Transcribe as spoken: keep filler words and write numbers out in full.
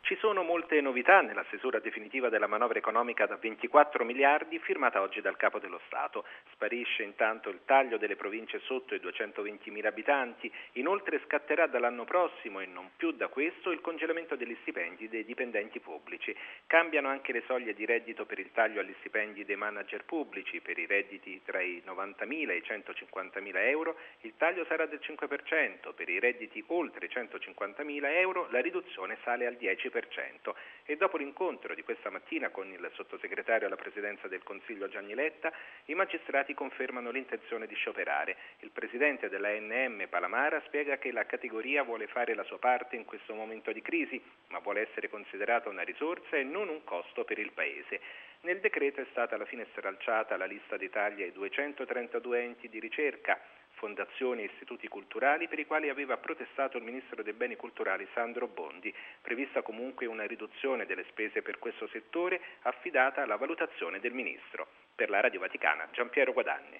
Ci sono molte novità nella stesura definitiva della manovra economica da ventiquattro miliardi firmata oggi dal Capo dello Stato. Sparisce intanto il taglio delle province sotto i duecentoventimila abitanti, inoltre scatterà dall'anno prossimo e non più da questo il congelamento degli stipendi dei dipendenti pubblici. Cambiano anche le soglie di reddito per il taglio agli stipendi dei manager pubblici, per i redditi tra i novantamila e i centocinquantamila euro il taglio sarà del cinque per cento, per i redditi oltre i centocinquantamila euro la riduzione sale al dieci per cento. E dopo l'incontro di questa mattina con il sottosegretario alla presidenza del Consiglio Gianni Letta, i magistrati confermano l'intenzione di scioperare. Il presidente dell'A N M Palamara spiega che la categoria vuole fare la sua parte in questo momento di crisi, ma vuole essere considerata una risorsa e non un costo per il Paese. Nel decreto è stata alla fine stralciata la lista dei tagli ai duecentotrentadue enti di ricerca, fondazioni e istituti culturali per i quali aveva protestato il ministro dei beni culturali Sandro Bondi, prevista comunque una riduzione delle spese per questo settore affidata alla valutazione del ministro. Per la Radio Vaticana, Giampiero Guadagni.